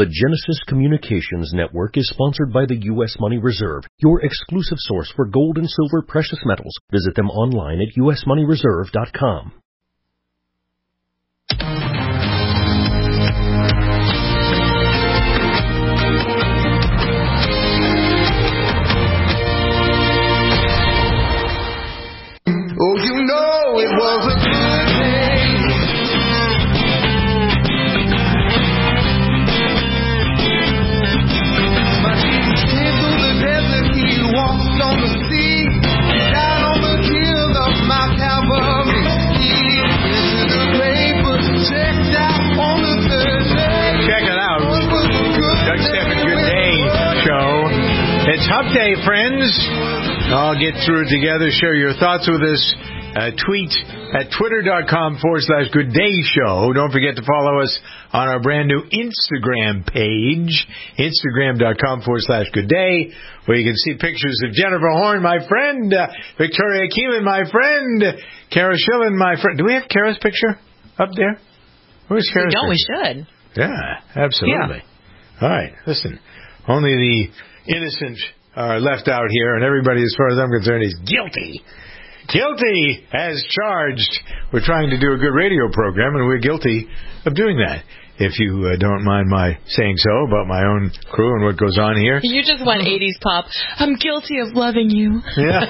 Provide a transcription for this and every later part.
The Genesis Communications Network is sponsored by the U.S. Money Reserve, your exclusive source for gold and silver precious metals. Visit them online at usmoneyreserve.com. Oh, you know it was a good day. My Jesus came through the desert, he walked on the sea, died on the hill of Mount Calvary. He entered the grave, but checked out on the third day. Check it out. Doug Stephan Good Day Show. It's Hump Day, friends. I'll get through it together. Share your thoughts with us. Tweet at twitter.com/Good Day Show. Don't forget to follow us on our brand new Instagram page, instagram.com/Good Day, where you can see pictures of Jennifer Horn, my friend, Victoria Keelan, my friend, Kara Schillen, my friend. Do we have Kara's picture up there? Where's Kara's picture? We should. Yeah, absolutely. Yeah. All right, listen. Only the innocent are left out here, and everybody, as far as I'm concerned, is guilty. Guilty as charged. We're trying to do a good radio program, and we're guilty of doing that. If you don't mind my saying so about my own crew and what goes on here. You just went 80s pop. I'm guilty of loving you. Yeah.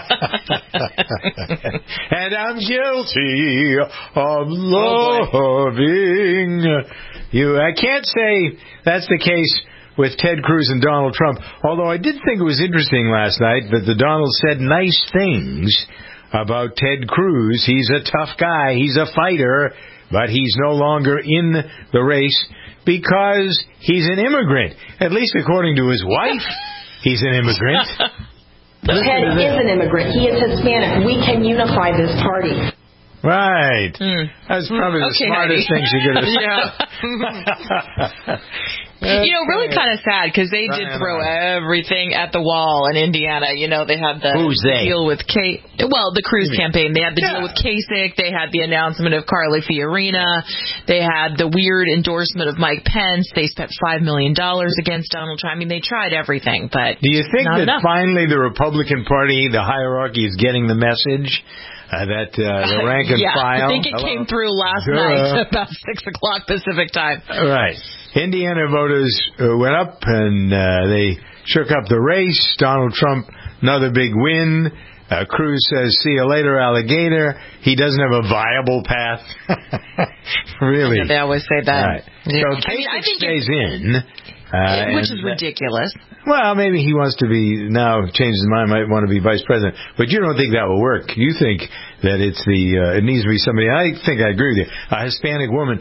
And I'm guilty of loving you. I can't say that's the case with Ted Cruz and Donald Trump, although I did think it was interesting last night that the Donald said nice things about Ted Cruz. He's a tough guy. He's a fighter, but he's no longer in the race because he's an immigrant. At least according to his wife, he's an immigrant. Ted is an immigrant. He is Hispanic. We can unify this party. Right. That's probably the smartest thing she could have said. Really kind of sad because they did throw everything at the wall in Indiana. They had the deal with the Cruz campaign. They had the deal with Kasich. They had the announcement of Carly Fiorina. They had the weird endorsement of Mike Pence. They spent $5 million against Donald Trump. I mean, they tried everything, but do you think that enough. Finally the Republican Party, the hierarchy, is getting the message? That the rank and file. I think it came through last night about 6 o'clock Pacific time. Right. Indiana voters went up and they shook up the race. Donald Trump, another big win. Cruz says, "See you later, alligator." He doesn't have a viable path. Really? Yeah, they always say that. Right. Yeah. So Kasich stays in. Which is ridiculous. Well, maybe he wants to be, now changed his mind, might want to be vice president. But you don't think that will work. You think that it needs to be somebody, I think I agree with you, a Hispanic woman,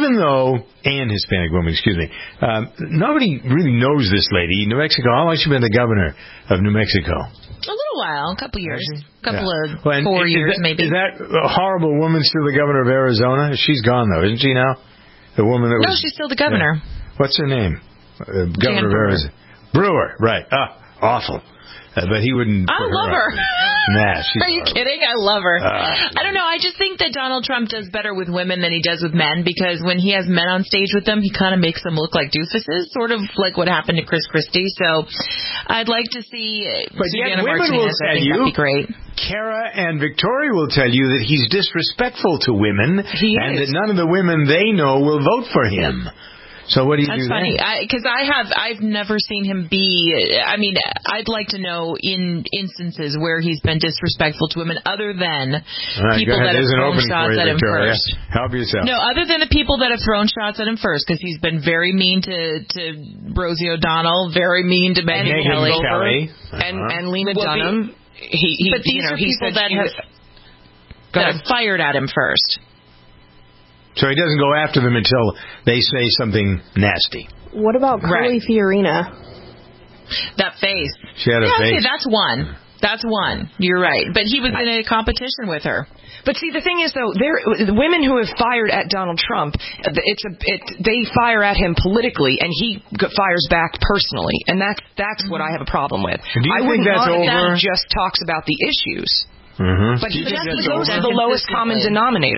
nobody really knows this lady. New Mexico, how long has she been the governor of New Mexico? A little while, a couple years. Of 4 years, maybe. Is that a horrible woman still the governor of Arizona? She's gone, though, isn't she now? The woman that No, she's still the governor. Yeah. What's her name? Governor of Arizona. Brewer, right. Awful. But he wouldn't. I love her. Nah, she's Are you kidding? I love her. I don't know. I just think that Donald Trump does better with women than he does with men because when he has men on stage with them, he kind of makes them look like doofuses, sort of like what happened to Chris Christie. So I'd like to see Susana Martinez. I think that'd be great. Kara and Victoria will tell you that he's disrespectful to women and that none of the women they know will vote for him. So what do you do then? That's funny, because I've never seen him be. I mean, I'd like to know in instances where he's been disrespectful to women, other than people that have thrown shots at him first. Help yourself. No, other than the people that have thrown shots at him first, because he's been very mean to Rosie O'Donnell, very mean to Megyn Kelly. And Lena Dunham. But these are people that have fired at him first. So he doesn't go after them until they say something nasty. What about Carly Fiorina? That face. She had a face. Okay, that's one. That's one. You're right. But he was in a competition with her. But see, the thing is, though, the women who have fired at Donald Trump, they fire at him politically, and he fires back personally, and that's what I have a problem with. Do you think that's over? He just talks about the issues, Mm-hmm. but he just goes to the lowest common denominator.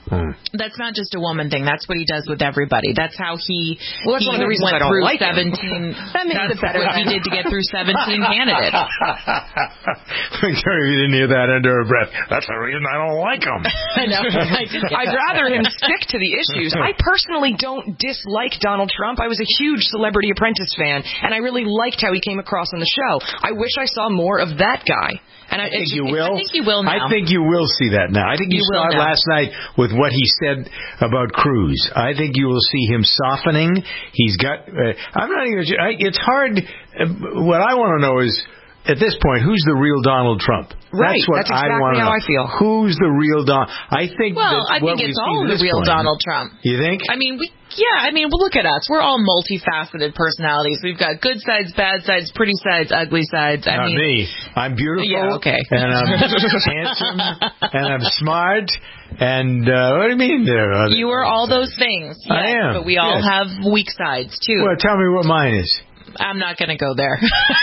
That's not just a woman thing. That's what he does with everybody. That's how he that's one of the reasons went I don't through like 17. That makes it better. What he did to get through 17 candidates. Victoria, you didn't hear that under her breath. That's the reason I don't like him. I know. I'd rather him stick to the issues. I personally don't dislike Donald Trump. I was a huge Celebrity Apprentice fan, and I really liked how he came across on the show. I wish I saw more of that guy. And I think you will. I think you will now. I think you will see that now. I think you saw it last night with what he said about Cruz. I think you will see him softening. He's got. I'm not even. It's hard. What I want to know is, at this point, who's the real Donald Trump? Right. That's what exactly I want to know. how I feel. Who's the real Donald? I think. Well, I think it's all the real Donald Trump. You think? I mean, well, look at us. We're all multifaceted personalities. We've got good sides, bad sides, pretty sides, ugly sides. Not me. I'm beautiful. Yeah, okay. And I'm handsome. And I'm smart. And what do you mean there? You are all those things. Yes, I am. But we all have weak sides, too. Well, tell me what mine is. I'm not going to go there.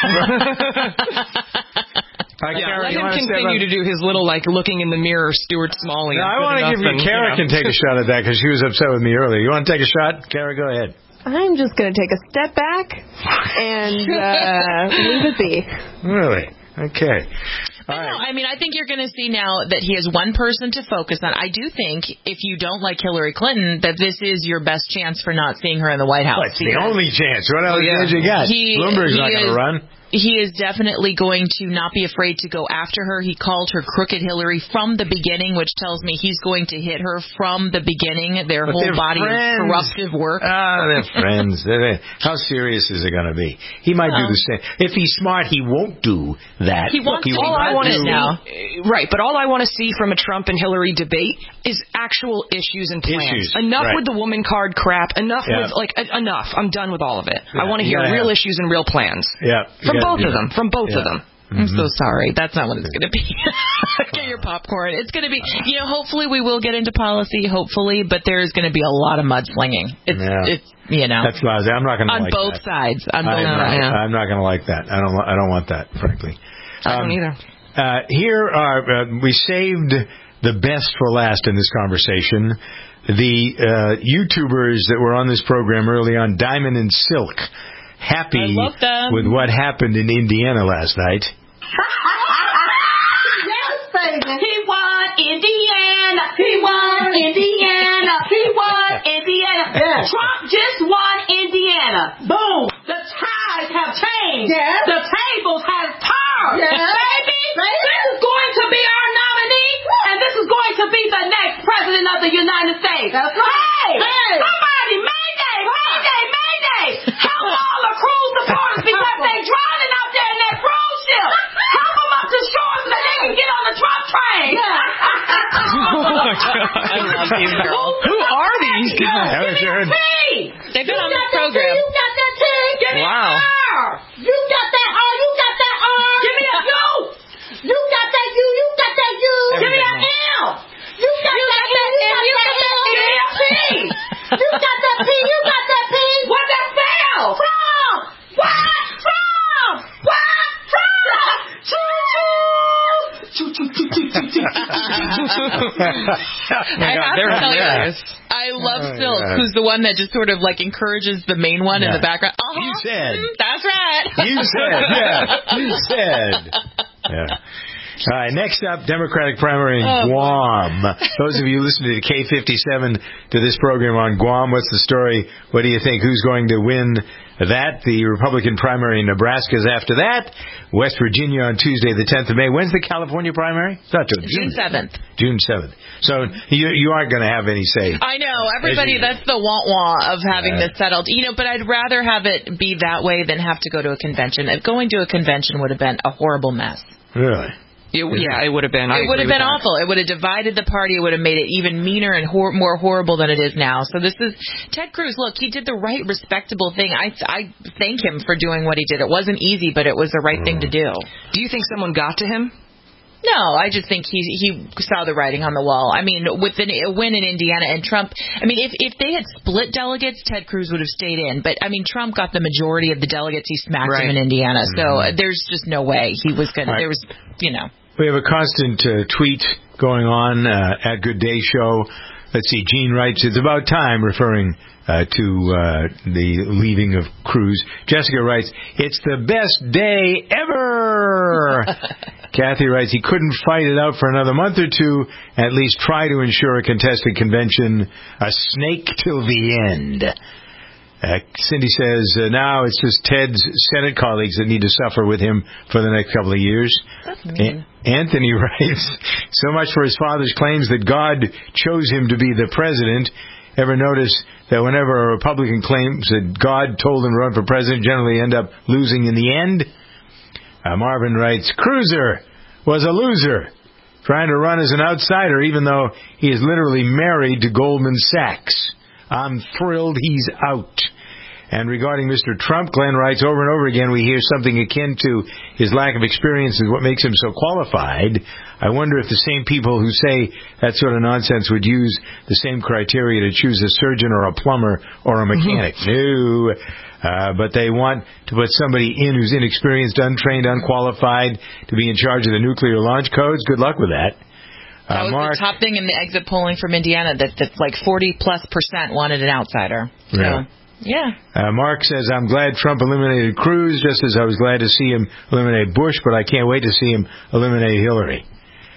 Let him continue to do his little, looking in the mirror, Stuart Smalley. I want to give you, Kara can take a shot at that because she was upset with me earlier. You want to take a shot? Kara, go ahead. I'm just going to take a step back and leave it be. Really? Okay. But no, I mean, I think you're going to see now that he has one person to focus on. I do think if you don't like Hillary Clinton, that this is your best chance for not seeing her in the White House. Well, it's the only chance. What else did you got? Bloomberg's not going to run. He is definitely going to not be afraid to go after her. He called her Crooked Hillary from the beginning, which tells me he's going to hit her from the beginning. Their whole body of corruptive work. They're friends. How serious is it going to be? He might do the same. If he's smart, he won't do that. He wants all I want to now. Right, but all I want to see from a Trump and Hillary debate is actual issues and plans. Enough with the woman card crap. Enough with, enough. I'm done with all of it. I want to hear real issues and real plans. Yeah. From both of them. I'm so sorry. That's not what it's going to be. Get your popcorn. It's going to be, hopefully we will get into policy, hopefully, but there's going to be a lot of mudslinging. It's That's lousy. I'm not going to like that. On both sides. I'm not going to like that. I don't want that, frankly. I don't either. Here we saved the best for last in this conversation. The YouTubers that were on this program early on, Diamond and Silk, happy with what happened in Indiana last night. Yes, baby. He won Indiana. He won Indiana. He won Indiana. Yes. Trump just won Indiana. Boom. The tides have changed. Yes. The tables have turned. Yes. Baby, this is going to be our nominee, and this is going to be the next president of the United States. That's right. Hey, somebody, Mayday, Mayday, Mayday. Help all the cruise supporters because they drowning out there in that cruise ship. Help them up to shore so that they can get on the Trump train. Oh my God. I love these girls. Who are these guys? They've been on this program. You got that T. Give me wow. an R. You got that R. You got that R. Give me a U. You got that U. You got that U. Give me an L. You got that L. You got that L. Give me a P. You got that P. You got that P. What that spell? Trump. What? Trump. What? Trump. Choo choo. I love Silk, who's the one that just sort of encourages the main one in the background. You said. That's right. You said. Yeah. You said. Yeah. All right, next up, Democratic primary in Guam. Those of you listening to K57 to this program on Guam, what's the story? What do you think? Who's going to win that? The Republican primary in Nebraska is after that. West Virginia on Tuesday, the 10th of May. When's the California primary? It's not till June 7th. June 7th. So you aren't going to have any say. I know. Everybody, that's the want of having this settled. But I'd rather have it be that way than have to go to a convention. Going to a convention would have been a horrible mess. Really? It would have been. It would have been awful. It would have divided the party. It would have made it even meaner and more horrible than it is now. So this is Ted Cruz. Look, he did the right, respectable thing. I thank him for doing what he did. It wasn't easy, but it was the right thing to do. Do you think someone got to him? No, I just think he saw the writing on the wall. I mean, with a win in Indiana and Trump, I mean, if they had split delegates, Ted Cruz would have stayed in. But, I mean, Trump got the majority of the delegates. He smacked him in Indiana. So there's just no way he was going to. There was, We have a constant tweet going on at Good Day Show. Let's see, Gene writes, it's about time, referring to the leaving of Cruz. Jessica writes, it's the best day ever. Kathy writes, he couldn't fight it out for another month or two, at least try to ensure a contested convention, a snake till the end. Cindy says, now it's just Ted's Senate colleagues that need to suffer with him for the next couple of years. That's mean. Anthony writes, so much for his father's claims that God chose him to be the president. Ever notice that whenever a Republican claims that God told him to run for president, generally end up losing in the end? Marvin writes, Cruiser was a loser, trying to run as an outsider, even though he is literally married to Goldman Sachs. I'm thrilled he's out. And regarding Mr. Trump, Glenn writes, over and over again we hear something akin to his lack of experience is what makes him so qualified. I wonder if the same people who say that sort of nonsense would use the same criteria to choose a surgeon or a plumber or a mechanic. No. But they want to put somebody in who's inexperienced, untrained, unqualified to be in charge of the nuclear launch codes. Good luck with that. That was Mark, the top thing in the exit polling from Indiana, that like 40+% wanted an outsider. So, yeah. Mark says, I'm glad Trump eliminated Cruz, just as I was glad to see him eliminate Bush, but I can't wait to see him eliminate Hillary.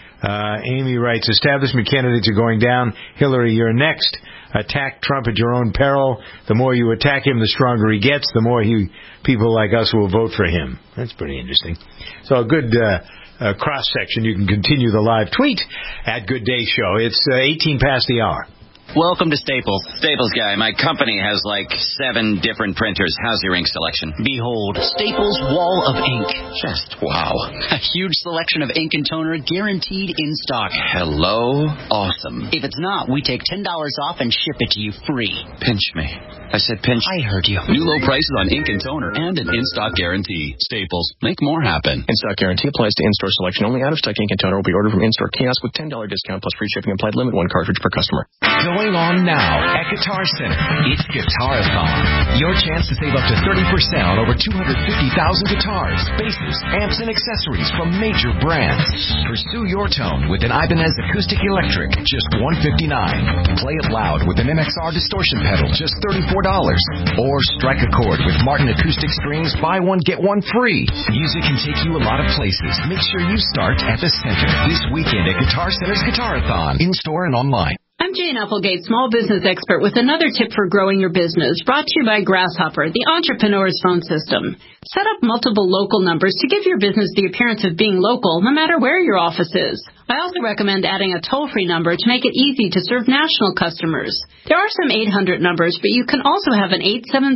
Amy writes, establishment candidates are going down. Hillary, you're next. Attack Trump at your own peril. The more you attack him, the stronger he gets. The more people like us will vote for him. That's pretty interesting. So a good cross-section. You can continue the live tweet at Good Day Show. It's 18 past the hour. Welcome to Staples. Staples guy, my company has like 7 different printers. How's your ink selection? Behold, Staples Wall of Ink. Just wow. A huge selection of ink and toner guaranteed in stock. Hello? Awesome. If it's not, we take $10 off and ship it to you free. Pinch me. I said pinch. I heard you. New low prices on ink and toner and an in-stock guarantee. Staples. Make more happen. In-stock guarantee applies to in-store selection only. Out-of-stock ink and toner will be ordered from in-store kiosk with $10 discount plus free shipping applied. Limit 1 cartridge per customer. Going on now at Guitar Center. It's Guitarathon. Your chance to save up to 30% on over 250,000 guitars, basses, amps, and accessories from major brands. Pursue your tone with an Ibanez Acoustic Electric, just $159. Play it loud with an MXR distortion pedal, just $34. Or strike a chord with Martin Acoustic Strings, buy one, get one free. Music can take you a lot of places. Make sure you start at the center this weekend at Guitar Center's Guitarathon, in-store and online. I'm Jane Applegate, small business expert, with another tip for growing your business, brought to you by Grasshopper, the entrepreneur's phone system. Set up multiple local numbers to give your business the appearance of being local, no matter where your office is. I also recommend adding a toll-free number to make it easy to serve national customers. There are some 800 numbers, but you can also have an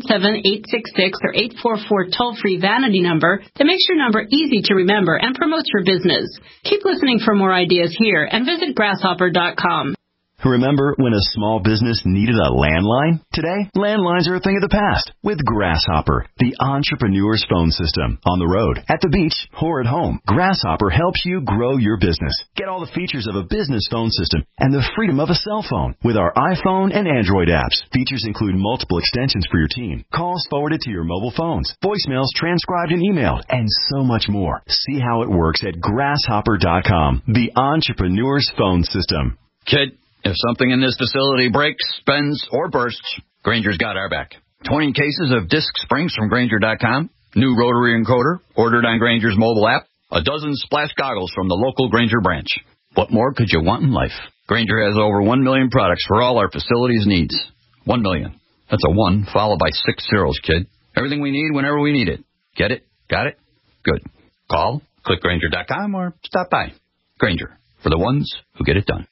877-866 or 844 toll-free vanity number that makes your number easy to remember and promotes your business. Keep listening for more ideas here and visit grasshopper.com. Remember when a small business needed a landline? Today, landlines are a thing of the past with Grasshopper, the entrepreneur's phone system. On the road, at the beach, or at home, Grasshopper helps you grow your business. Get all the features of a business phone system and the freedom of a cell phone with our iPhone and Android apps. Features include multiple extensions for your team, calls forwarded to your mobile phones, voicemails transcribed and emailed, and so much more. See how it works at Grasshopper.com, the entrepreneur's phone system. Kid, if something in this facility breaks, bends, or bursts, Grainger's got our back. 20 cases of disc springs from Grainger.com, new rotary encoder ordered on Grainger's mobile app, a dozen splash goggles from the local Grainger branch. What more could you want in life? Grainger has over 1 million products for all our facilities' needs. 1 million. That's a 1 followed by 6 zeros, kid. Everything we need whenever we need it. Get it? Got it? Good. Call, click Grainger.com, or stop by. Grainger, for the ones who get it done.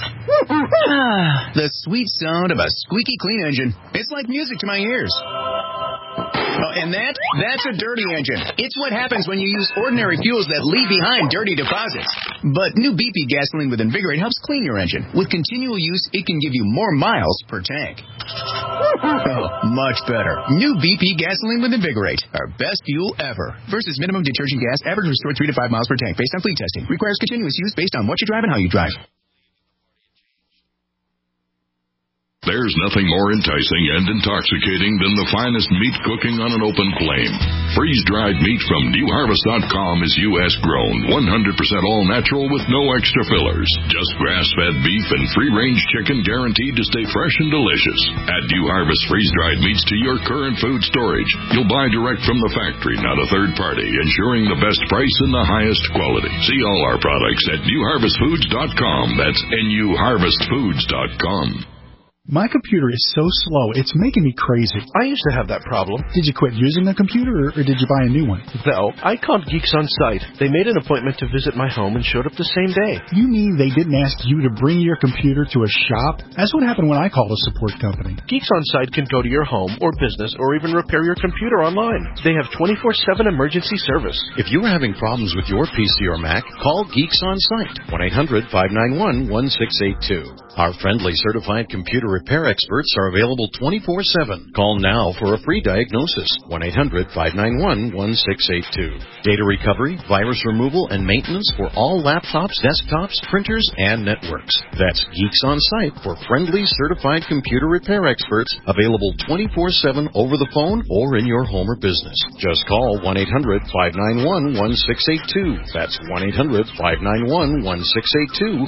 The sweet sound of a squeaky clean engine. It's like music to my ears. Oh, and that's a dirty engine. It's what happens when you use ordinary fuels that leave behind dirty deposits. But new BP gasoline with Invigorate helps clean your engine. With continual use, it can give you more miles per tank. Oh, much better. New BP gasoline with Invigorate. Our best fuel ever. Versus minimum detergent gas, average restored 3 to 5 miles per tank based on fleet testing. Requires continuous use based on what you drive and how you drive. There's nothing more enticing and intoxicating than the finest meat cooking on an open flame. Freeze-dried meat from NewHarvest.com is U.S. grown, 100% all natural with no extra fillers. Just grass-fed beef and free-range chicken guaranteed to stay fresh and delicious. Add New Harvest freeze-dried meats to your current food storage. You'll buy direct from the factory, not a third party, ensuring the best price and the highest quality. See all our products at NewHarvestFoods.com. That's NewHarvestFoods.com. My computer is so slow, it's making me crazy. I used to have that problem. Did you quit using the computer, or did you buy a new one? No, I called Geeks On Site. They made an appointment to visit my home and showed up the same day. You mean they didn't ask you to bring your computer to a shop? That's what happened when I called a support company. Geeks On Site can go to your home or business or even repair your computer online. They have 24/7 emergency service. If you are having problems with your PC or Mac, call Geeks On Site, 1-800-591-1682. Our friendly certified computer repair experts are available 24/7. Call now for a free diagnosis, 1-800-591-1682. Data recovery, virus removal, and maintenance for all laptops, desktops, printers, and networks. That's Geeks On Site for friendly certified computer repair experts, available 24/7 over the phone or in your home or business. Just call 1-800-591-1682. That's 1-800-591-1682,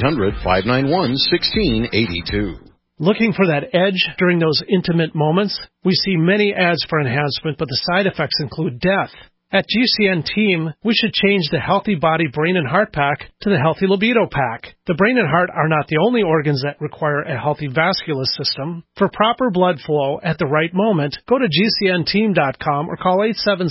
1-800-591-1682. Looking for that edge during those intimate moments? We see many ads for enhancement, but the side effects include death. At GCN Team, we should change the Healthy Body, Brain, and Heart Pack to the Healthy Libido Pack. The brain and heart are not the only organs that require a healthy vascular system. For proper blood flow at the right moment, go to GCNteam.com or call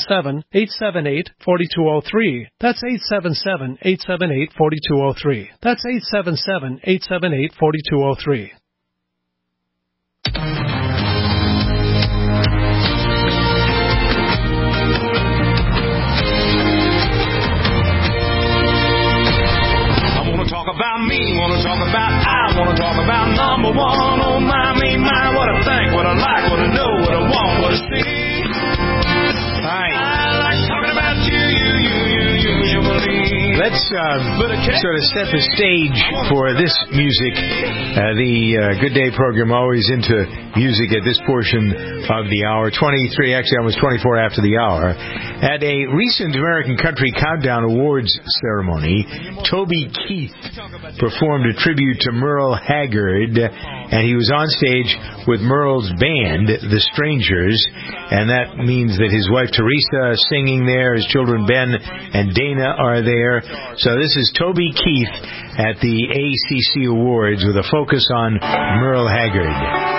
877-878-4203. That's 877-878-4203. That's 877-878-4203. About me, wanna talk about I, wanna talk about number one. Oh my, me, my, what I think, what I like, what I know, what I want, what I see. Hi. I like talking about you believe. Let's sort of set the stage for this music. The Good Day program always into music at this portion of the hour. 23, actually almost 24 after the hour. At a recent American Country Countdown Awards ceremony, Toby Keith performed a tribute to Merle Haggard, and he was on stage with Merle's band, The Strangers, and that means that his wife Teresa singing there, his children Ben and Dana are there. So this is Toby Keith at the ACC Awards with a focus on Merle Haggard.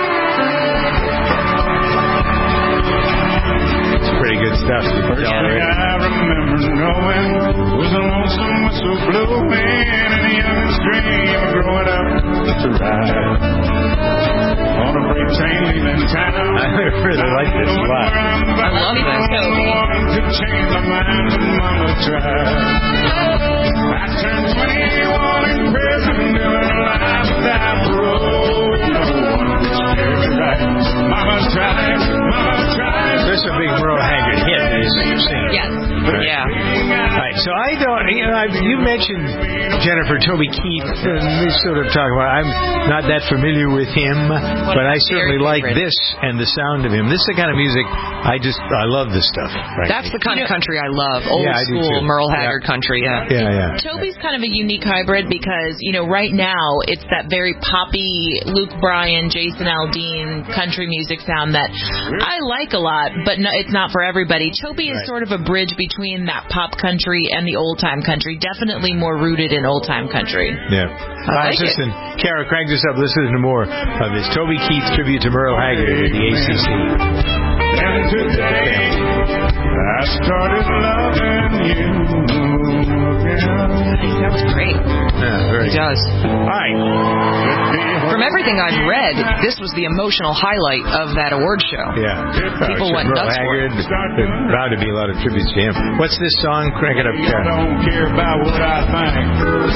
It's pretty good stuff. I remember knowing was a lonesome whistle blowing and the youngest dream of growing up to ride on a freight train leaving town. I really like this a lot. I love this. To change my mind and mama tried. I turned 21 in prison, doing life without parole. No one was scared to write. Mama tried, mama tried. This is a big Merle Haggard hit, as you've seen. Yes. Right. Yeah. Right. So I don't, you mentioned Jennifer Toby Keith, and we sort of talk about, I'm not that familiar with him, but I certainly like this and the sound of him. This is the kind of music I love this stuff. Right. That's the kind of country I love. Old school Merle Haggard country, Yeah. Toby's kind of a unique hybrid because, right now it's that very poppy Luke Bryan, Jason Aldean country music sound that I like a lot, but no, it's not for everybody. Toby is sort of a bridge between that pop country and the old-time country, definitely more rooted in old-time country. Yeah. I like listen, Kara, crank this up. Listen to more of this Toby Keith tribute to Merle Haggard at the ACC. And today I started loving you again. He sounds great. Yeah, very He does. All right. From everything I've read, this was the emotional highlight of that award show. Yeah. People went Merle nuts for it. Haggard. There's bound to be a lot of tributes to him. What's this song? Crank it up, Kara. I don't care about what I think.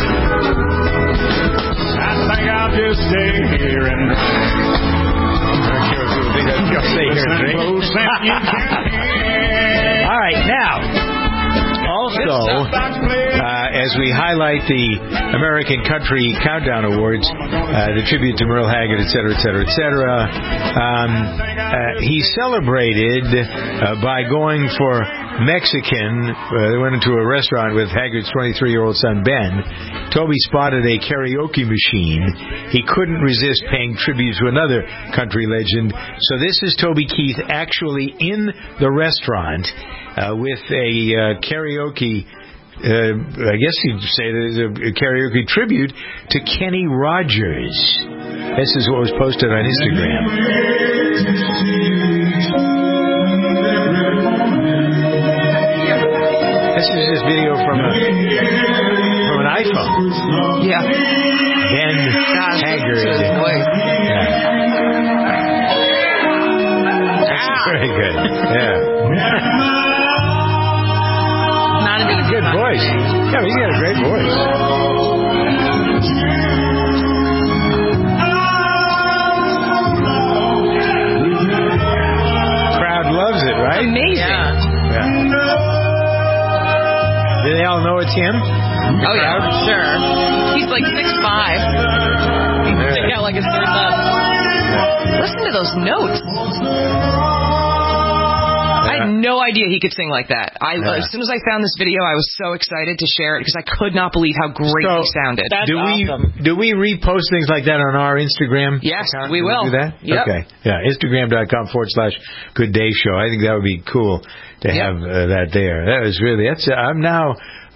I think I'll just stay here and I'll stay here and drink. All right, now, also, Also, as we highlight the American Country Countdown Awards, the tribute to Merle Haggard, et cetera, he celebrated by going for Mexican. They went into a restaurant with Haggard's 23-year-old son, Ben. Toby spotted a karaoke machine. He couldn't resist paying tribute to another country legend. So this is Toby Keith actually in the restaurant with a karaoke, I guess you'd say there's a karaoke tribute to Kenny Rogers. This is what was posted on Instagram. This is this video from an iPhone. Yeah. Ben Haggard. Yeah. That's very good. Yeah. Not a good voice. Yeah, he's got a great voice. Crowd loves it, right? Amazing. Yeah. Do they all know it's him? Oh, yeah, sure. He's like 6'5". He's got like a third up. Listen to those notes. I had no idea he could sing like that. As soon as I found this video, I was so excited to share it because I could not believe how great he sounded. That's awesome. Do we repost things like that on our Instagram? Yes, account? we will. Do that? Yep. Okay. Yeah, Instagram.com/Good Day Show. I think that would be cool to have that there. That was really, I'm now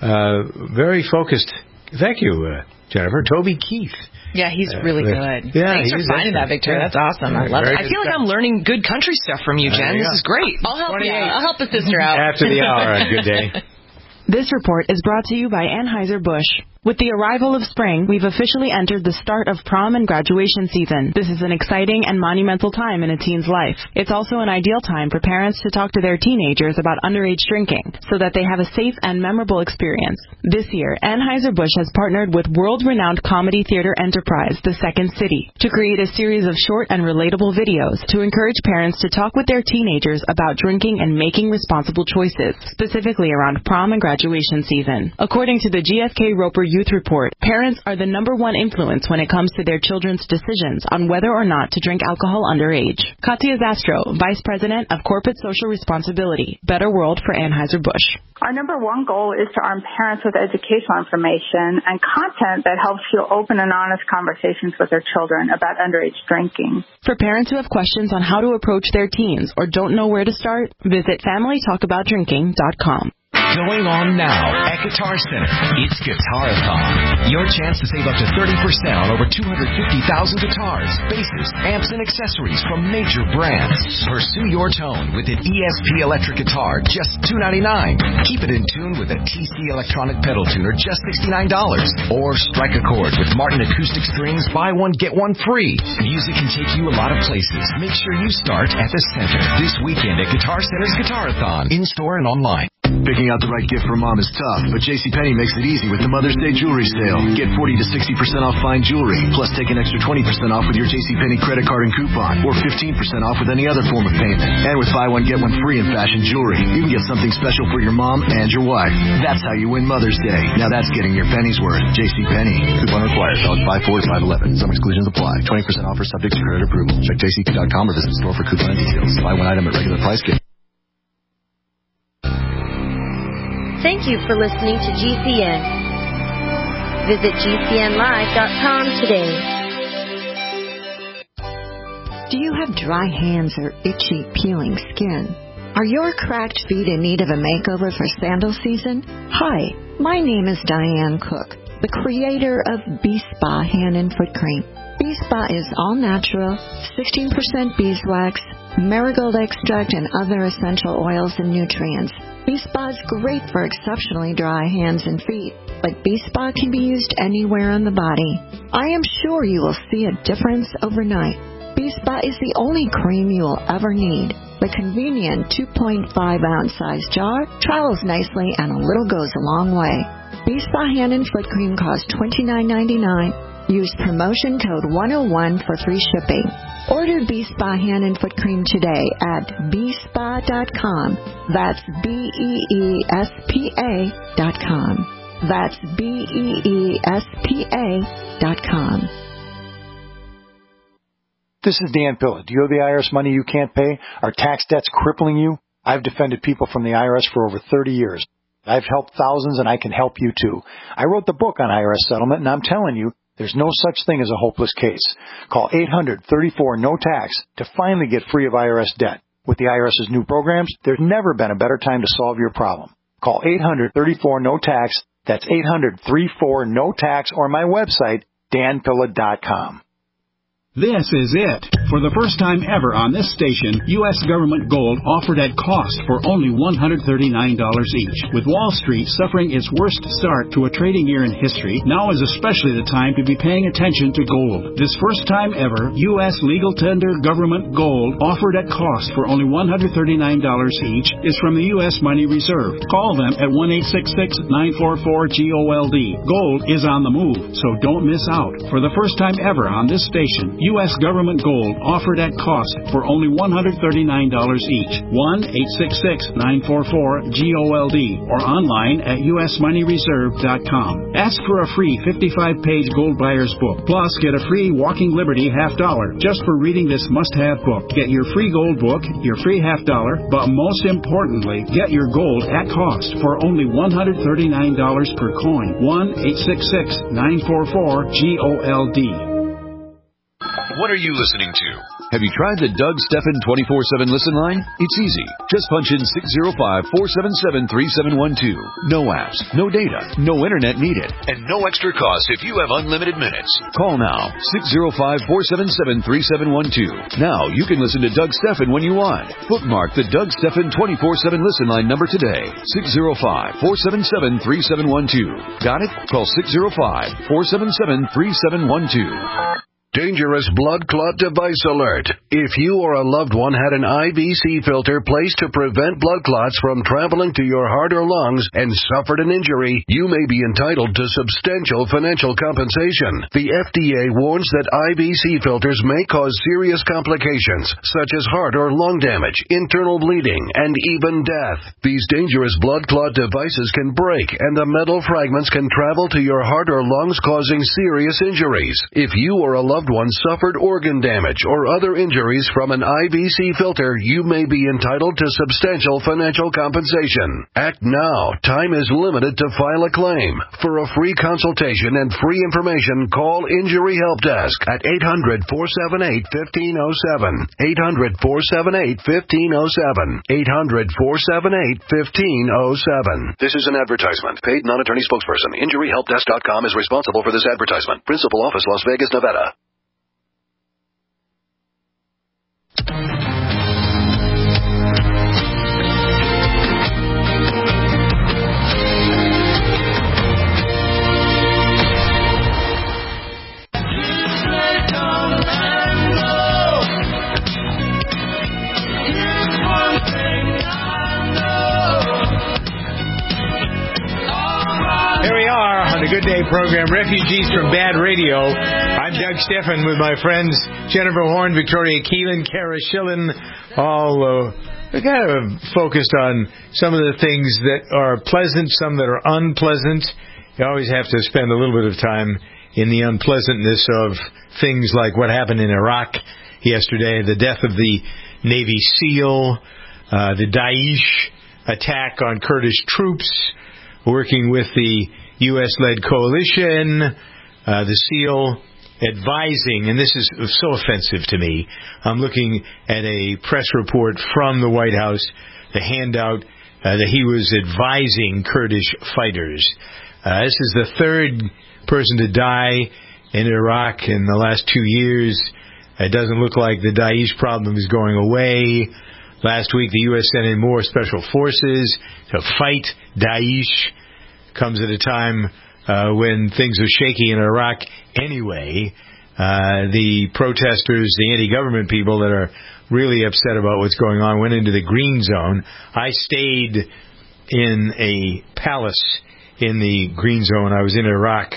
very focused. Thank you, Jennifer. Toby Keith. Yeah, he's really good. Yeah, thanks for finding that, Victoria. That's awesome. I love it. I feel like I'm learning good country stuff from you, Jen. This is great. I'll help you. I'll help a sister out. After the hour on Good Day. This report is brought to you by Anheuser-Busch. With the arrival of spring, we've officially entered the start of prom and graduation season. This is an exciting and monumental time in a teen's life. It's also an ideal time for parents to talk to their teenagers about underage drinking so that they have a safe and memorable experience. This year, Anheuser-Busch has partnered with world-renowned comedy theater enterprise, The Second City, to create a series of short and relatable videos to encourage parents to talk with their teenagers about drinking and making responsible choices, specifically around prom and graduation season. According to the GFK Roper Youth Report, parents are the #1 influence when it comes to their children's decisions on whether or not to drink alcohol underage. Katya Zastro, Vice President of Corporate Social Responsibility, Better World for Anheuser-Busch. Our #1 goal is to arm parents with educational information and content that helps fuel open and honest conversations with their children about underage drinking. For parents who have questions on how to approach their teens or don't know where to start, visit FamilyTalkAboutDrinking.com. Going on now at Guitar Center, it's Guitarathon. Your chance to save up to 30% on over 250,000 guitars, basses, amps, and accessories from major brands. Pursue your tone with an ESP electric guitar, just $299. Keep it in tune with a TC electronic pedal tuner, just $69. Or strike a chord with Martin acoustic strings, buy one, get one free. Music can take you a lot of places. Make sure you start at the center. This weekend at Guitar Center's Guitarathon, in-store and online. Picking out the right gift for mom is tough, but JCPenney makes it easy with the Mother's Day jewelry sale. Get 40 to 60% off fine jewelry, plus take an extra 20% off with your JCPenney credit card and coupon, or 15% off with any other form of payment. And with buy one, get one free in fashion jewelry, you can get something special for your mom and your wife. That's how you win Mother's Day. Now that's getting your penny's worth. JCPenney. Coupon required. Valid 5/4 to 5/11. Some exclusions apply. 20% offer subject to credit approval. Check jcp.com or visit store for coupon details. Buy one item at regular price. Thank you for listening to GCN. Visit GCNlive.com today. Do you have dry hands or itchy, peeling skin? Are your cracked feet in need of a makeover for sandal season? Hi, my name is Diane Cook, the creator of B-Spa Hand and Foot Cream. B-Spa is all natural, 16% beeswax, marigold extract, and other essential oils and nutrients. B-Spa is great for exceptionally dry hands and feet, but B-Spa can be used anywhere on the body. I am sure you will see a difference overnight. B-Spa is the only cream you will ever need. The convenient 2.5-ounce size jar travels nicely and a little goes a long way. B-Spa Hand and Foot Cream costs $29.99. Use promotion code 101 for free shipping. Order B-Spa Hand and Foot Cream today at bspa.com. That's BEESPA.com. That's BEESPA.com. This is Dan Pilla. Do you owe the IRS money you can't pay? Are tax debts crippling you? I've defended people from the IRS for over 30 years. I've helped thousands, and I can help you too. I wrote the book on IRS settlement, and I'm telling you, there's no such thing as a hopeless case. Call 800-34-NO-TAX to finally get free of IRS debt. With the IRS's new programs, there's never been a better time to solve your problem. Call 800-34-NO-TAX. That's 800-34-NO-TAX, or my website, danpilla.com. This is it. For the first time ever on this station, U.S. government gold offered at cost for only $139 each. With Wall Street suffering its worst start to a trading year in history, now is especially the time to be paying attention to gold. This first time ever, U.S. legal tender government gold offered at cost for only $139 each is from the U.S. Money Reserve. Call them at 1-866-944-GOLD. Gold is on the move, so don't miss out. For the first time ever on this station, U.S. government gold offered at cost for only $139 each. 1-866-944-GOLD or online at usmoneyreserve.com. Ask for a free 55-page Gold Buyer's Book. Plus, get a free Walking Liberty $50 just for reading this must-have book. Get your free gold book, your free $50, but most importantly, get your gold at cost for only $139 per coin. 1-866-944-GOLD. What are you listening to? Have you tried the Doug Stephan 24/7 listen line? It's easy. Just punch in 605-477-3712. No apps, no data, no internet needed, and no extra cost if you have unlimited minutes. Call now, 605-477-3712. Now you can listen to Doug Stephan when you want. Bookmark the Doug Stephan 24/7 listen line number today. 605-477-3712. Got it? Call 605-477-3712. Dangerous blood clot device alert. If you or a loved one had an IVC filter placed to prevent blood clots from traveling to your heart or lungs and suffered an injury, you may be entitled to substantial financial compensation. The FDA warns that IVC filters may cause serious complications, such as heart or lung damage, internal bleeding, and even death. These dangerous blood clot devices can break, and the metal fragments can travel to your heart or lungs, causing serious injuries. If you or a loved one suffered organ damage or other injuries from an IVC filter, you may be entitled to substantial financial compensation. Act now. Time is limited to file a claim. For a free consultation and free information, call Injury Help Desk at 800-478-1507. 800-478-1507. 800-478-1507. This is an advertisement. Paid non-attorney spokesperson. InjuryHelpDesk.com is responsible for this advertisement. Principal office, Las Vegas, Nevada. The Good Day program, Refugees from Bad Radio. I'm Doug Stephan with my friends Jennifer Horn, Victoria Keelan, Kara Schillen, all kind of focused on some of the things that are pleasant, some that are unpleasant. You always have to spend a little bit of time in the unpleasantness of things like what happened in Iraq yesterday, the death of the Navy SEAL, the Daesh attack on Kurdish troops working with the U.S.-led coalition, the SEAL advising, and this is so offensive to me. I'm looking at a press report from the White House, the handout that he was advising Kurdish fighters. This is the third person to die in Iraq in the last 2 years. It doesn't look like the Daesh problem is going away. Last week, the U.S. sent in more special forces to fight Daesh. Comes at a time when things are shaky in Iraq anyway. The protesters, the anti-government people that are really upset about what's going on went into the green zone. I stayed in a palace in the green zone. I was in Iraq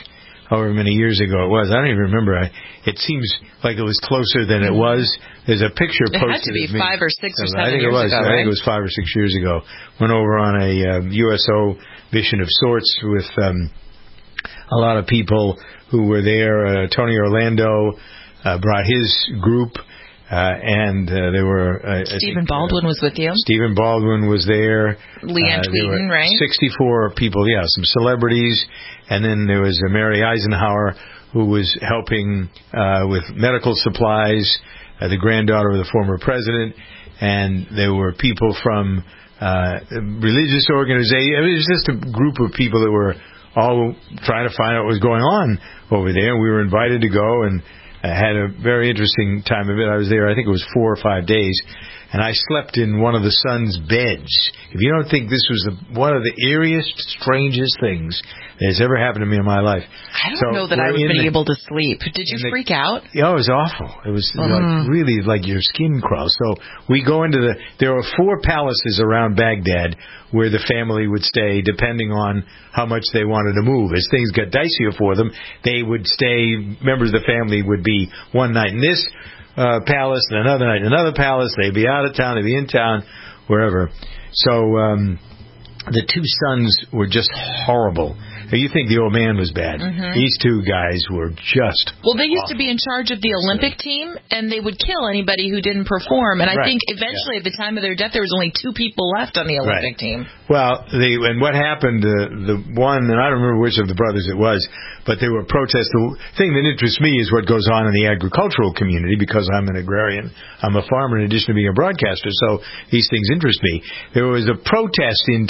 however many years ago it was. I don't even remember. It seems like it was closer than it was. There's a picture posted. It had to be 5 or 6 or 7 I think years it was. ago, I right? think it was 5 or 6 years ago. Went over on a USO mission of sorts with a lot of people who were there. Tony Orlando brought his group. And there were... Stephen Baldwin was with you. Stephen Baldwin was there. Leanne Tweeden, right? 64 people, some celebrities. And then there was Mary Eisenhower, who was helping with medical supplies, the granddaughter of the former president. And there were people from religious organizations. It was just a group of people that were all trying to find out what was going on over there. We were invited to go, and I had a very interesting time of it. I was there, I think it was 4 or 5 days, and I slept in one of the son's beds. If you don't think this was one of the eeriest, strangest things that has ever happened to me in my life. I don't know that I would have been able to sleep. Did you freak out? Yeah, it was awful. It was really like your skin crawls. So we go into there were 4 palaces around Baghdad where the family would stay depending on how much they wanted to move. As things got dicier for them, they would stay, members of the family would be one night in this palace and another night in another palace. They'd be out of town, they'd be in town, wherever. So the 2 sons were just horrible. You think the old man was bad. Mm-hmm. These 2 guys were just Well, they used to be in charge of the Olympic team, and they would kill anybody who didn't perform. And I think eventually, at the time of their death, there was only 2 people left on the Olympic team. Well, and what happened, the one, and I don't remember which of the brothers it was, but there were protests. The thing that interests me is what goes on in the agricultural community, because I'm an agrarian. I'm a farmer in addition to being a broadcaster, so these things interest me. There was a protest in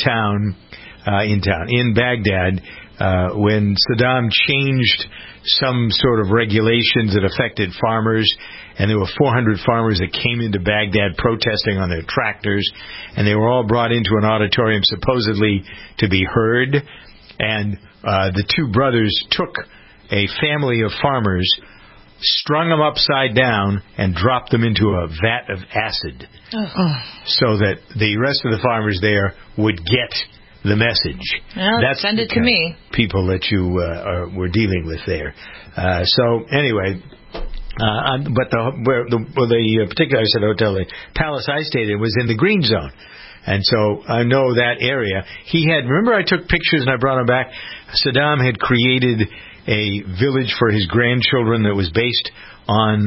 Baghdad, when Saddam changed some sort of regulations that affected farmers, and there were 400 farmers that came into Baghdad protesting on their tractors, and they were all brought into an auditorium supposedly to be heard, and the 2 brothers took a family of farmers, strung them upside down, and dropped them into a vat of acid so that the rest of the farmers there would get the message. Well, that's send it to me. People that you were dealing with there. So anyway, but the particular hotel, the palace I stayed in, was in the green zone, and so I know that area. Remember I took pictures and I brought them back. Saddam had created a village for his grandchildren that was based on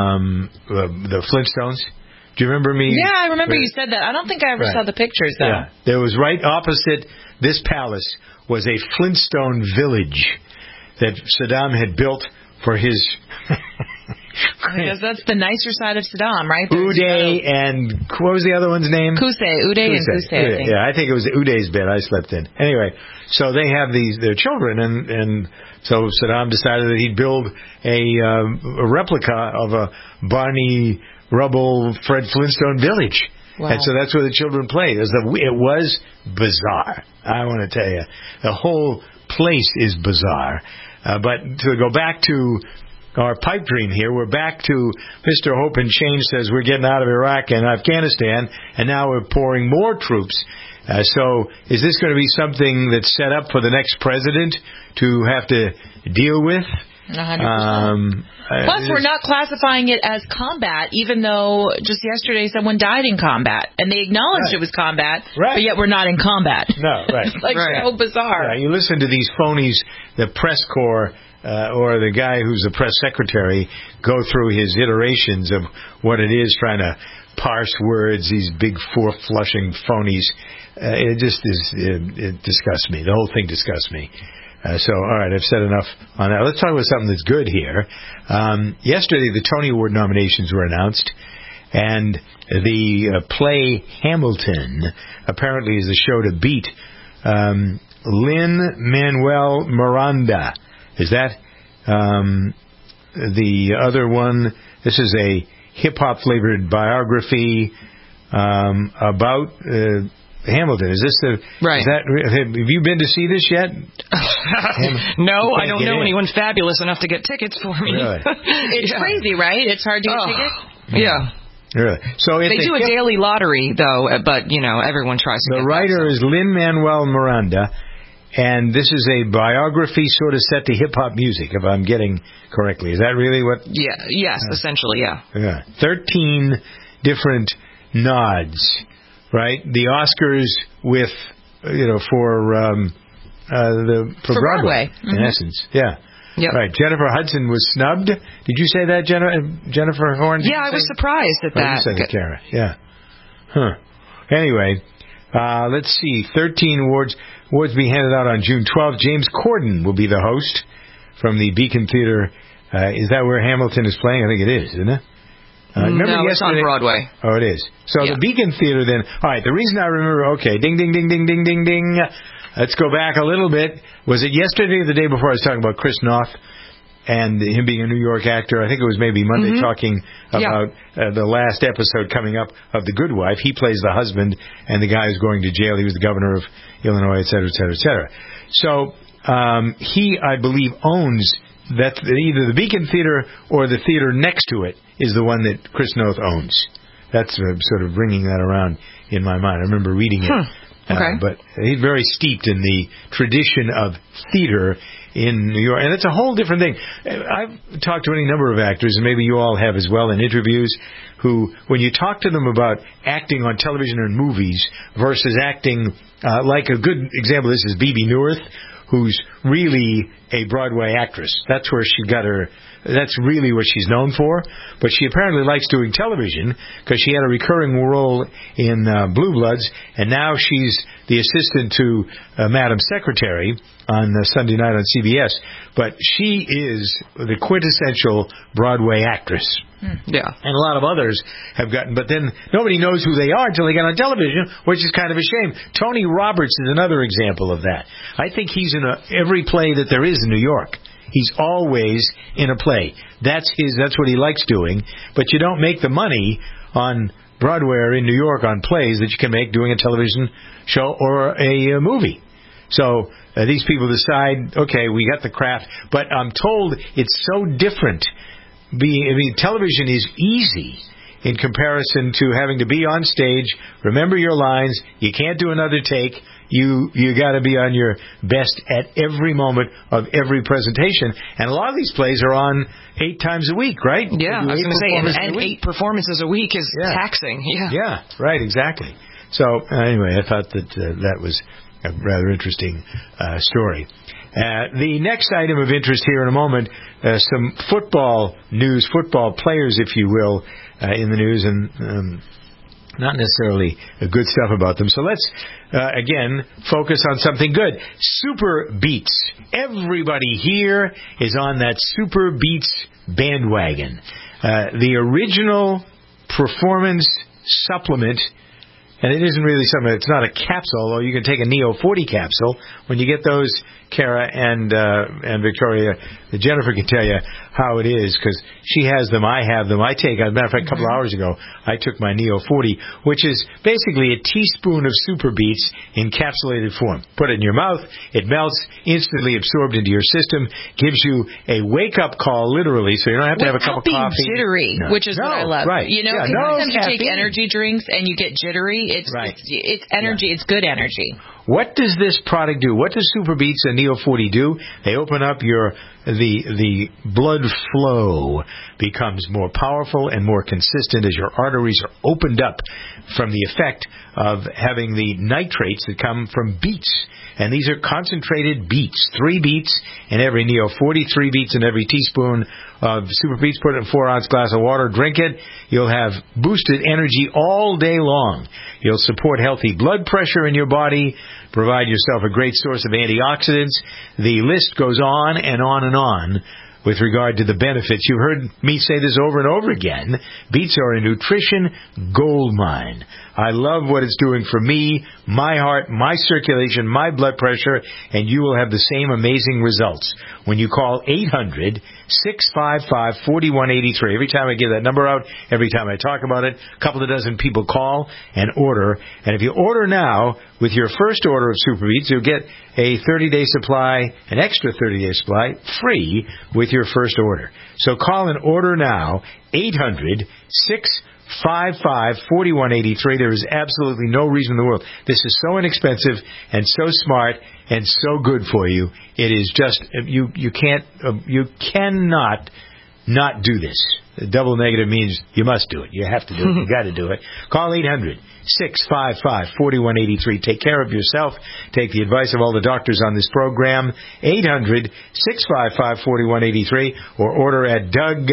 the Flintstones. Do you remember me? Yeah, I remember you said that. I don't think I ever saw the pictures, though. Yeah. There was right opposite this palace was a Flintstone village that Saddam had built for his... Because that's the nicer side of Saddam, right? Uday and... What was the other one's name? Uday and Qusay, I think. Yeah, I think it was Uday's bed I slept in. Anyway, so they have their children, and so Saddam decided that he'd build a replica of a Barney Rubble Fred Flintstone village. Wow. And so that's where the children played. It was bizarre. I want to tell you. The whole place is bizarre. But to go back to our pipe dream here, we're back to Mr. Hope and Change says we're getting out of Iraq and Afghanistan, and now we're pouring more troops. So is this going to be something that's set up for the next president to have to deal with? 100%. Plus, we're not classifying it as combat, even though just yesterday someone died in combat, and they acknowledged it was combat, but yet we're not in combat. No, right. It's like so bizarre. Yeah, you listen to these phonies, the press corps, or the guy who's the press secretary, go through his iterations of what it is, trying to parse words, these big four-flushing phonies. It disgusts me. The whole thing disgusts me. So, all right, I've said enough on that. Let's talk about something that's good here. Yesterday, the Tony Award nominations were announced, and the play Hamilton apparently is the show to beat. Lin-Manuel Miranda. Is that the other one? This is a hip-hop-flavored biography about... Hamilton. Is this the right? Have you been to see this yet? No, I don't know anyone fabulous enough to get tickets for me. Really? It's crazy, right? It's hard to get tickets. Yeah. Really? So they do a daily lottery, though. But everyone tries to. The writer is Lin-Manuel Miranda, And this is a biography sort of set to hip-hop music, if I'm getting correctly. Is that really what? Yeah. Yes, essentially, yeah. Yeah. 13 different nods, right? The Oscars with, for Broadway, in essence. Yeah. Yep. Right. Jennifer Hudson was snubbed. Did you say that, Jennifer Horn? Yeah, I was surprised at that. You said it, Kara. Yeah. Huh. Anyway, let's see. 13 awards. Awards being handed out on June 12th. James Corden will be the host from the Beacon Theater. Is that where Hamilton is playing? I think it is, isn't it? No, it's on Broadway. Oh, it is. So the Beacon Theater then. All right, the reason I remember, ding, ding, ding, ding, ding, ding, ding. Let's go back a little bit. Was it yesterday or the day before I was talking about Chris Noth and him being a New York actor? I think it was maybe Monday talking about the last episode coming up of The Good Wife. He plays the husband and the guy who's going to jail. He was the governor of Illinois, et cetera, et cetera, et cetera. So he, I believe, owns that either the Beacon Theater or the theater next to it is the one that Chris Noth owns. That's sort of bringing that around in my mind. I remember reading it. But he's very steeped in the tradition of theater in New York. And it's a whole different thing. I've talked to any number of actors, and maybe you all have as well in interviews, who, when you talk to them about acting on television or in movies versus acting, like a good example of this is Bebe Neuwirth, who's really a Broadway actress. That's where she got her... That's really what she's known for. But she apparently likes doing television because she had a recurring role in Blue Bloods, and now she's the assistant to Madam Secretary on Sunday night on CBS. But she is the quintessential Broadway actress. Yeah. And a lot of others have gotten, but then nobody knows who they are until they get on television, which is kind of a shame. Tony Roberts is another example of that. I think he's in every play that there is in New York. He's always in a play. That's what he likes doing. But you don't make the money on Broadway or in New York on plays that you can make doing a television show or a movie. So these people decide, okay, we got the craft. But I'm told it's so different. Television is easy in comparison to having to be on stage, remember your lines, you can't do another take, you got to be on your best at every moment of every presentation. And a lot of these plays are on 8 times a week, right? Yeah, I was going to say, and 8 performances a week is taxing. Yeah, right, exactly. So anyway, I thought that was a rather interesting story. The next item of interest here in a moment, some football news, football players, if you will, in the news, and not necessarily good stuff about them. So let's, again, focus on something good. Super Beats. Everybody here is on that Super Beats bandwagon. The original performance supplement. And it isn't really something, it's not a capsule, although you can take a Neo 40 capsule. When you get those, Kara and Victoria, Jennifer can tell you how it is, because she has them, I have them. I take, as a matter of fact, a couple of hours ago, I took my Neo 40, which is basically a teaspoon of Super Beats in encapsulated form. Put it in your mouth, it melts, instantly absorbed into your system, gives you a wake-up call, literally, so you don't have to have a cup of coffee. Without being jittery, which is what I love. Right. You know, sometimes you take energy drinks and you get jittery. It's energy. It's good energy. What does this product do? What does Super Beats and Neo 40 do? They open up the blood flow becomes more powerful and more consistent as your arteries are opened up from the effect of having the nitrates that come from beets. And these are concentrated beets. 3 beets in every Neo 40, 3 beets in every teaspoon of Super Beets. Put it in a 4-ounce glass of water. Drink it. You'll have boosted energy all day long. You'll support healthy blood pressure in your body, provide yourself a great source of antioxidants. The list goes on and on and on with regard to the benefits. You've heard me say this over and over again. Beets are a nutrition goldmine. I love what it's doing for me, my heart, my circulation, my blood pressure, and you will have the same amazing results when you call 800-655-4183. Every time I give that number out, every time I talk about it, a couple of dozen people call and order. And if you order now, with your first order of Super Beets, you'll get a 30-day supply, an extra 30-day supply, free with your first order. So call and order now, 800-655-4183. 655-4183. There is absolutely no reason in the world. This is so inexpensive and so smart and so good for you. It is just you cannot not do this. The double negative means you must do it. You have to do it. You got to do it. Call 800-655-4183. Take care of yourself. Take the advice of all the doctors on this program. 800-655-4183 or order at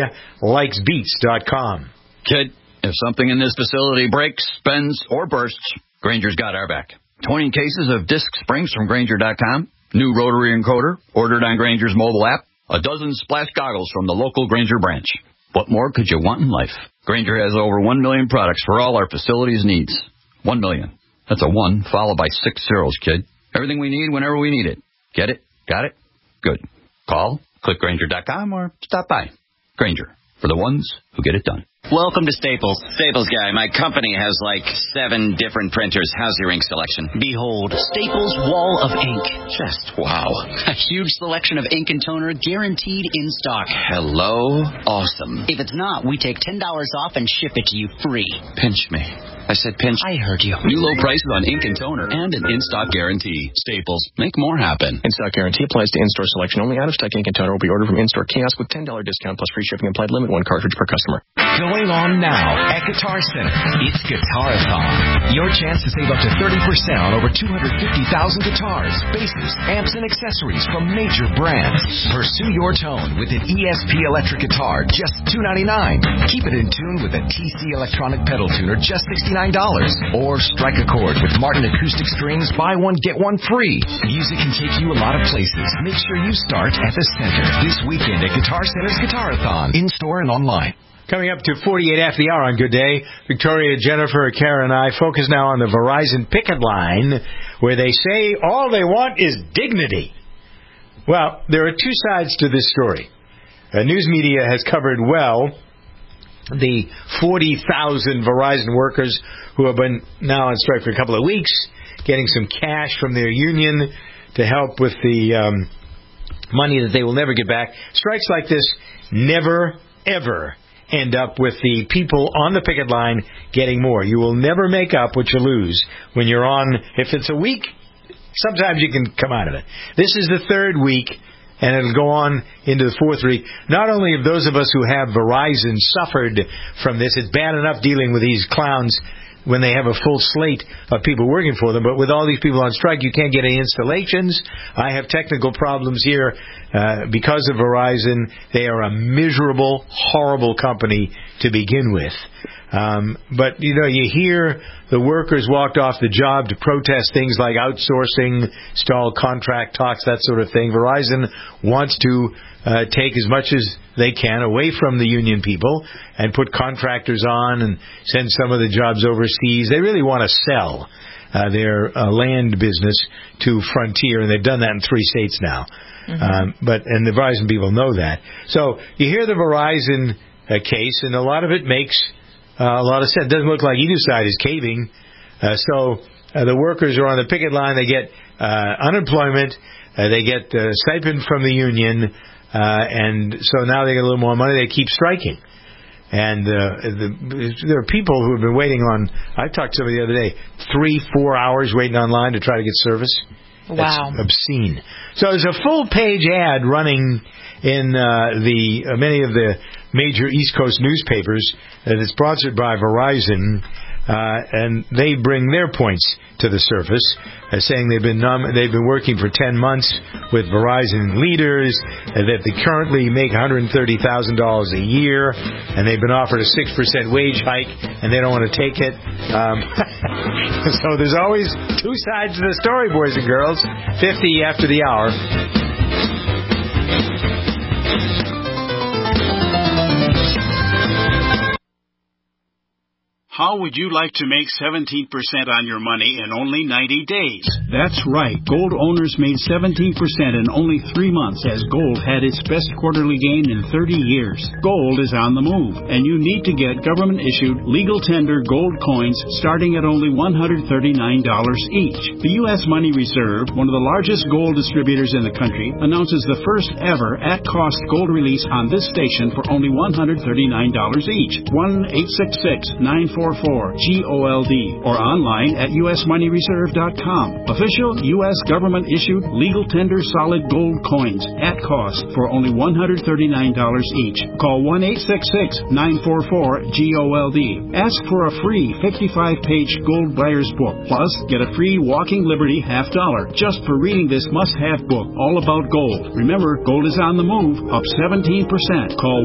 DougLikesBeats.com. Kid, if something in this facility breaks, bends, or bursts, Grainger's got our back. 20 cases of disc springs from Grainger.com, new rotary encoder ordered on Grainger's mobile app, a dozen splash goggles from the local Grainger branch. What more could you want in life? Grainger has over 1 million products for all our facilities' needs. 1 million. That's a 1 followed by 6 zeros, kid. Everything we need whenever we need it. Get it? Got it? Good. Call, click Grainger.com, or stop by. Grainger, for the ones who get it done. Welcome to Staples. Staples guy, my company has like 7 different printers. How's your ink selection? Behold, Staples Wall of Ink. Just wow. A huge selection of ink and toner guaranteed in stock. Hello? Awesome. If it's not, we take $10 off and ship it to you free. Pinch me. I said pinch. I heard you. New low prices on ink and toner and an in-stock guarantee. Staples. Make more happen. In-stock guarantee applies to in-store selection only. Out-of-stock ink and toner will be ordered from in-store kiosk with $10 discount plus free shipping applied. Limit 1 cartridge per customer. Going on now at Guitar Center. It's Guitarathon. Your chance to save up to 30% on over 250,000 guitars, basses, amps, and accessories from major brands. Pursue your tone with an ESP electric guitar, just $299. Keep it in tune with a TC electronic pedal tuner, just $69. Or strike a chord with Martin acoustic strings, buy one, get one free. Music can take you a lot of places. Make sure you start at the center this weekend at Guitar Center's Guitarathon, in-store and online. Coming up to 48 after the hour on Good Day, Victoria, Jennifer, Karen, and I focus now on the Verizon picket line, where they say all they want is dignity. Well, there are two sides to this story. News media has covered well the 40,000 Verizon workers who have been now on strike for a couple of weeks, getting some cash from their union to help with the money that they will never get back. Strikes like this never, ever end up with the people on the picket line getting more. You will never make up what you lose when you're on. If it's a week, sometimes you can come out of it. This is the third week, and it'll go on into the fourth week. Not only have those of us who have Verizon suffered from this, it's bad enough dealing with these clowns when they have a full slate of people working for them, but with all these people on strike, you can't get any installations. I have technical problems here because of Verizon. They are a miserable, horrible company to begin with. But, you know, you hear the workers walked off the job to protest things like outsourcing, stalled contract talks, that sort of thing. Verizon wants to take as much as they can away from the union people and put contractors on and send some of the jobs overseas. They really want to sell their land business to Frontier, and they've done that in 3 states now. Mm-hmm. And the Verizon people know that. So you hear the Verizon case, and a lot of it makes a lot of sense. It doesn't look like either side is caving. So the workers are on the picket line. They get unemployment. They get stipend from the union. And so now they get a little more money. They keep striking. And there are people who have been waiting on, I talked to somebody the other day, 3-4 hours waiting online to try to get service. Wow. That's obscene. So there's a full-page ad running in many of the major East Coast newspapers that is sponsored by Verizon, and they bring their points to the surface, saying they've been working for 10 months with Verizon leaders, that they currently make $130,000 a year, and they've been offered a 6% wage hike, and they don't want to take it. So there's always two sides to the story, boys and girls. 50 after the hour. How would you like to make 17% on your money in only 90 days? That's right. Gold owners made 17% in only 3 months as gold had its best quarterly gain in 30 years. Gold is on the move, and you need to get government-issued, legal tender gold coins starting at only $139 each. The U.S. Money Reserve, one of the largest gold distributors in the country, announces the first ever at-cost gold release on this station for only $139 each. 1-866-944-GOLD or online at usmoneyreserve.com. Official U.S. government-issued legal tender solid gold coins at cost for only $139 each. Call 1-866-944-GOLD. Ask for a free 55-page gold buyer's book. Plus, get a free Walking Liberty $50 just for reading this must-have book all about gold. Remember, gold is on the move, up 17%. Call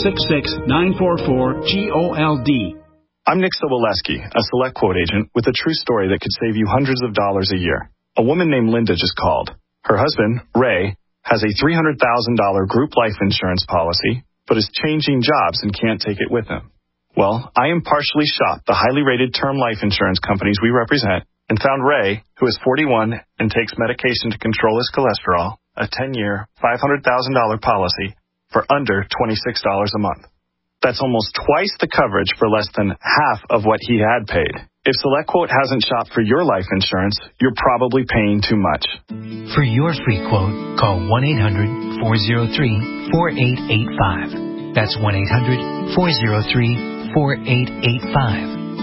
1-866-944-GOLD. I'm Nick Soboleski, a Select Quote agent with a true story that could save you hundreds of dollars a year. A woman named Linda just called. Her husband, Ray, has a $300,000 group life insurance policy, but is changing jobs and can't take it with him. Well, I impartially shopped the highly rated term life insurance companies we represent and found Ray, who is 41 and takes medication to control his cholesterol, a 10-year, $500,000 policy for under $26 a month. That's almost twice the coverage for less than half of what he had paid. If SelectQuote hasn't shopped for your life insurance, you're probably paying too much. For your free quote, call 1-800-403-4885. That's 1-800-403-4885.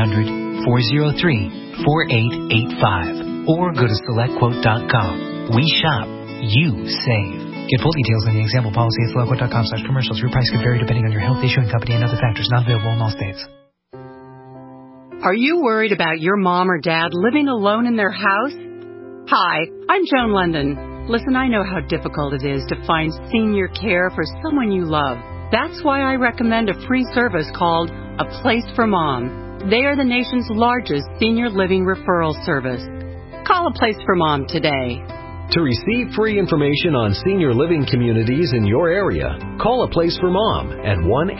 1-800-403-4885. Or go to SelectQuote.com. We shop, you save. Get full details on the example policy at SelectQuote.com/commercials. Your price could vary depending on your health, issuing company, and other factors. Not available in all states. Are you worried about your mom or dad living alone in their house? Hi, I'm Joan London. Listen, I know how difficult it is to find senior care for someone you love. That's why I recommend a free service called A Place for Mom. They are the nation's largest senior living referral service. Call A Place for Mom today. To receive free information on senior living communities in your area, call A Place for Mom at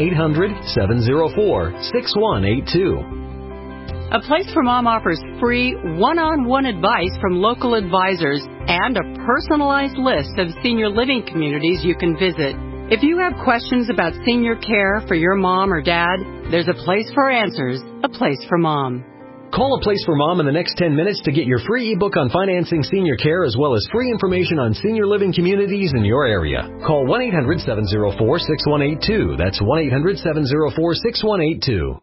1-800-704-6182. A Place for Mom offers free one-on-one advice from local advisors and a personalized list of senior living communities you can visit. If you have questions about senior care for your mom or dad, there's a place for answers, A Place for Mom. Call A Place for Mom in the next 10 minutes to get your free ebook on financing senior care as well as free information on senior living communities in your area. Call 1-800-704-6182. That's 1-800-704-6182.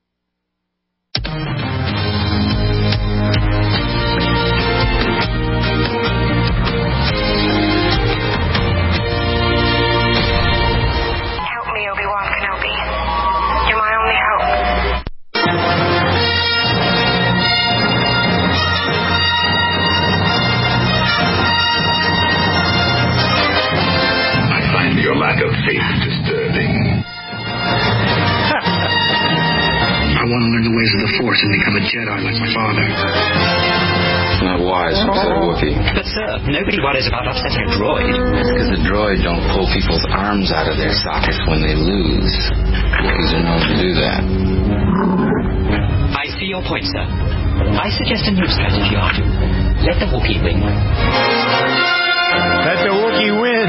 Help me, Obi-Wan Kenobi. You're my only hope. Your lack of faith disturbing. I want to learn the ways of the Force and become a Jedi like my father. Not wise, said Wookiee. But sir, nobody worries about upsetting a droid. It's because the droid don't pull people's arms out of their sockets when they lose. Wookiees are known to do that. I see your point, sir. I suggest a new strategy, R2. Let the Wookiee win. Let the Wookiee win.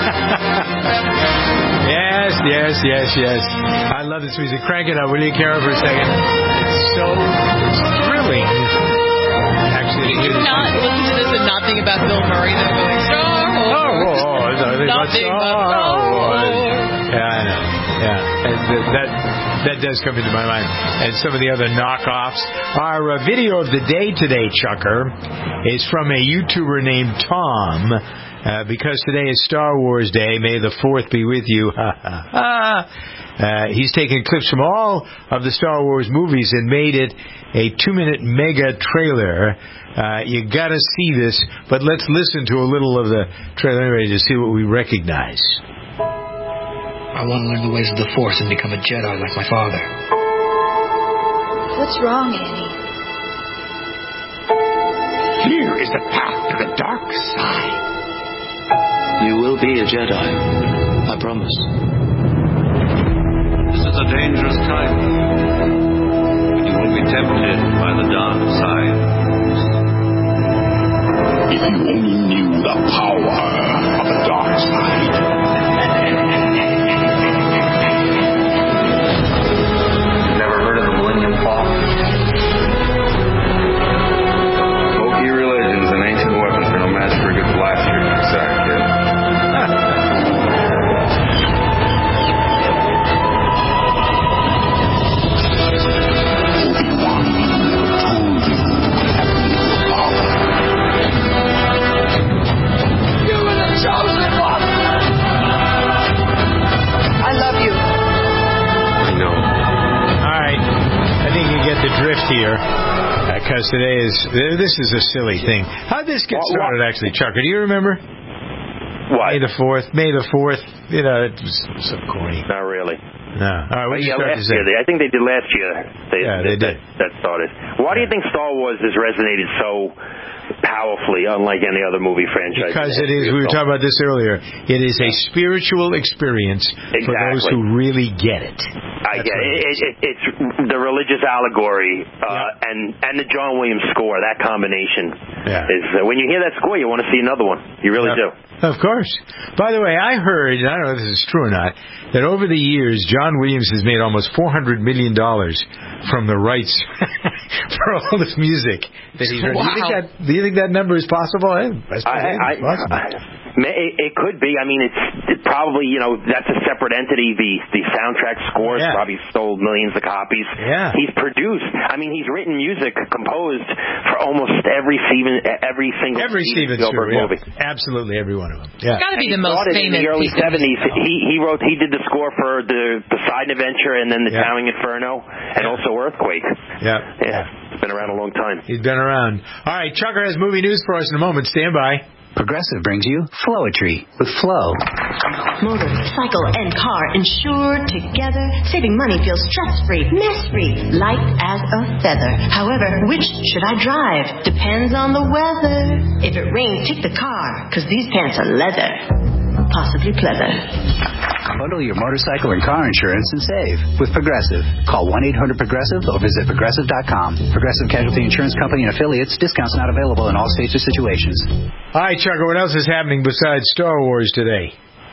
Yes. I love this music. Crank it up, will you, Kara, for a second? It's so thrilling. Actually, you cannot listen to this and not think about Bill Murray, though, going, Star Wars. Nothing but Star Wars. Yeah, I know. Yeah, and that does come into my mind. And some of the other knockoffs. Our video of the day today, Chucker, is from a YouTuber named Tom. Because today is Star Wars Day, may the 4th be with you. He's taken clips from all of the Star Wars movies and made it a 2-minute mega trailer. You gotta see this, but let's listen to a little of the trailer anyway to see what we recognize. I want to learn the ways of the Force and become a Jedi like my father. What's wrong, Annie? Here is the path to the dark side. You will be a Jedi. I promise. This is a dangerous time. tempted by the dark side. If you only knew the power of the dark side. Never heard of the Millennium Fall? Low-key religions and ancient weapons are no match for a good blaster in your sack, kid. The drift here, because this is a silly thing. How did this get started, actually, Chucker? Do you remember? What? May the 4th. You know, it was so corny. Not really. No. All right, what did you start to last say? year. I think they did last year. They did. That started. Why do you think Star Wars has resonated so powerfully, unlike any other movie franchise? Because it is, we were talking about this earlier, it is a spiritual experience for those who really get it. I get it. It's the religious allegory and the John Williams score. That combination is when you hear that score, you want to see another one. You really do. Of course. By the way, I heard, I don't know if this is true or not, that over the years, John Williams has made almost $400 million from the rights for all this music that he's heard. Wow. Do you think that number is possible? That's possible. It could be. I mean, it's probably, that's a separate entity. The soundtrack scores probably sold millions of copies. Yeah. He's produced. I mean, he's written music, composed for almost every single Steven Spielberg movie. Absolutely every one of them. Yeah. It's got to be the most famous. In the early 70s, he did the score for the Poseidon Adventure and then the Towering Inferno and also Earthquake. Yeah. It's been around a long time. He's been around. All right, Chucker has movie news for us in a moment. Stand by. Progressive brings you Flowetry with Flow. Motor, cycle, and car insured together. Saving money feels stress-free, mess-free, light as a feather. However, which should I drive? Depends on the weather. If it rains, take the car, because these pants are leather. Possibly pleather. Bundle your motorcycle and car insurance and save with Progressive. Call 1-800-PROGRESSIVE or visit Progressive.com. Progressive Casualty Insurance Company and affiliates. Discounts not available in all states or situations. All right, Chucker, what else is happening besides Star Wars today?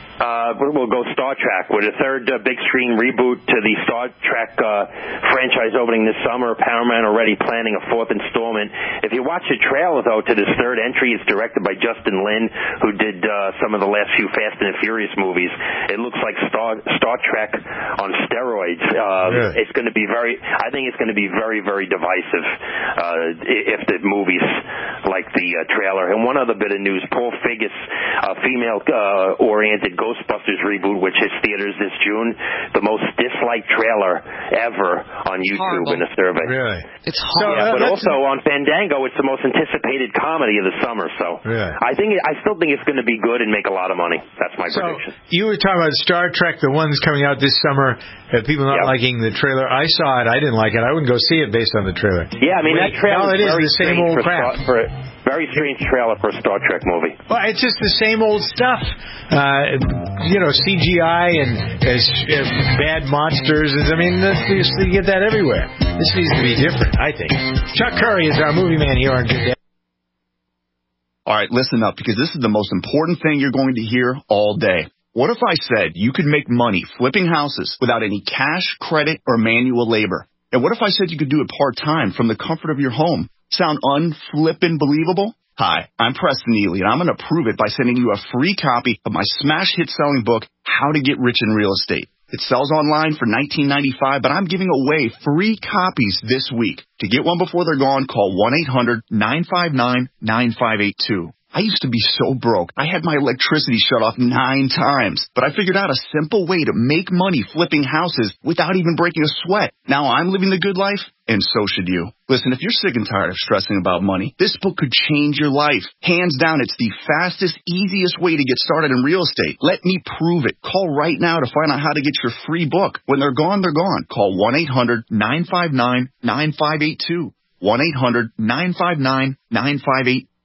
We'll go Star Trek. With a third big screen reboot to the Star Trek franchise opening this summer. Paramount already planning a fourth installment. If you watch the trailer, though, to this third entry, it's directed by Justin Lin, who did some of the last few Fast and the Furious movies. It looks like Star Trek on steroids. It's going to be I think it's going to be very, very divisive if the movie's like the trailer. And one other bit of news, Paul Figgis, female-oriented Ghostbusters reboot, which hits theaters this June, the most disliked trailer ever on YouTube in a survey. Really? It's horrible. But also on Fandango, it's the most anticipated comedy of the summer. So I still think it's going to be good and make a lot of money. That's my prediction. You were talking about Star Trek, the ones coming out this summer, people not liking the trailer. I saw it. I didn't like it. I wouldn't go see it based on the trailer. Yeah, I mean, that trailer is the same old crap. Very strange trailer for a Star Trek movie. Well, it's just the same old stuff. CGI and bad monsters. I mean, you get that everywhere. This needs to be different, I think. Chuck Curry is our movie man here on Good Day. All right, listen up, because this is the most important thing you're going to hear all day. What if I said you could make money flipping houses without any cash, credit, or manual labor? And what if I said you could do it part-time from the comfort of your home? Sound unflippin' believable? Hi, I'm Preston Neely, and I'm going to prove it by sending you a free copy of my smash hit selling book, How to Get Rich in Real Estate. It sells online for $19.95, but I'm giving away free copies this week. To get one before they're gone, call 1-800-959-9582. I used to be so broke. I had my electricity shut off 9 times, but I figured out a simple way to make money flipping houses without even breaking a sweat. Now I'm living the good life, and so should you. Listen, if you're sick and tired of stressing about money, this book could change your life. Hands down, it's the fastest, easiest way to get started in real estate. Let me prove it. Call right now to find out how to get your free book. When they're gone, they're gone. Call 1-800-959-9582. 1-800-959-9582.